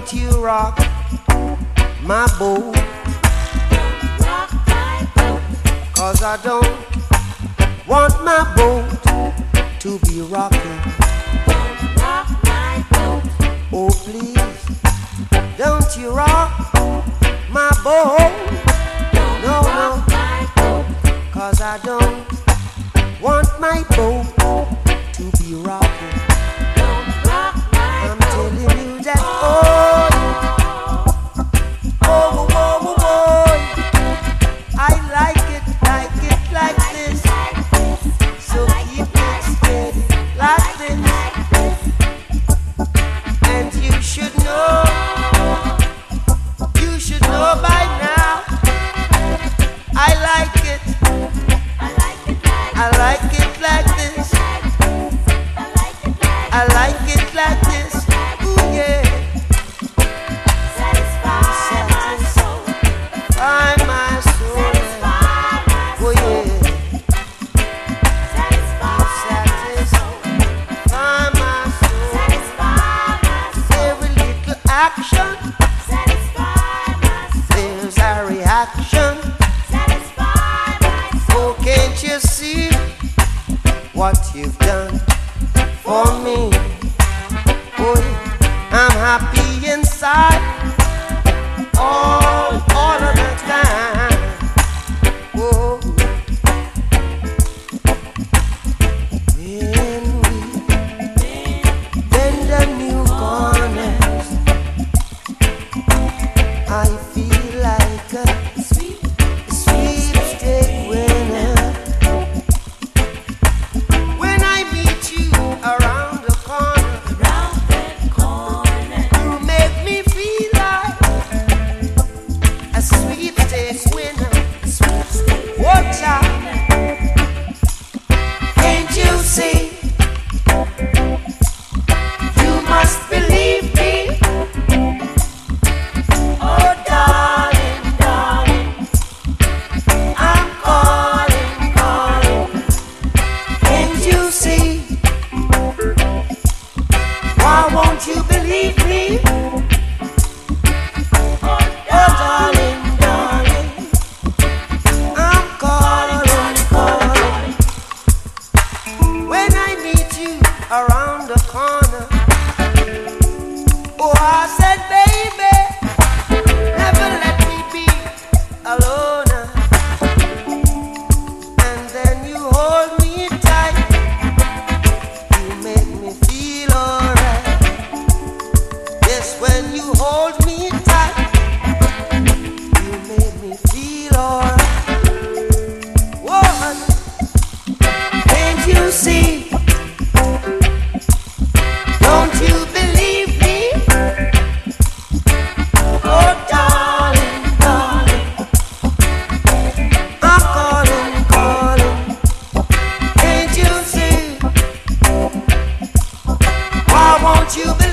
Don't you rock my boat, rock my boat. 'cause I don't want my boat to be rocking. Don't rock my boat. Oh please, don't you rock my boat. Don't No, rock no, my boat. 'cause I don't want my boat to be rocking. Don't rock my I'm boat. telling you that, oh, oh, oh, oh, oh, I like it like this. So keep it steady like this. And you should know by now. I like it like this. I like it like this. Ooh yeah. Satisfy my soul. Find my soul. Satisfy my Oh soul. yeah. Satisfy my soul. Find my soul. Satisfy my soul. Every little action, Satisfy my soul. there's a reaction. Satisfy my soul. Oh, can't you see what you've done for me? Oh, yeah. I'm happy inside all of the time. Oh, when we bend the new corners, I feel like a sweepstake winner. When I meet you around the corner, Round that corner. you make me feel like a sweepstake winner. Watch out, can't you see? You must believe me. Oh darling, darling, I'm calling. Can't you see? Why won't you believe me? Oh darling, darling, I'm calling. When I meet you around the corner, oh I said, baby, never let me be alone. And then you hold me tight, you make me feel alright. Yes, when you hold me tight, you make me feel alright. Woman, can't you see? Don't you believe me? Oh darling, darling, I'm calling. Can't you see? Why won't you believe?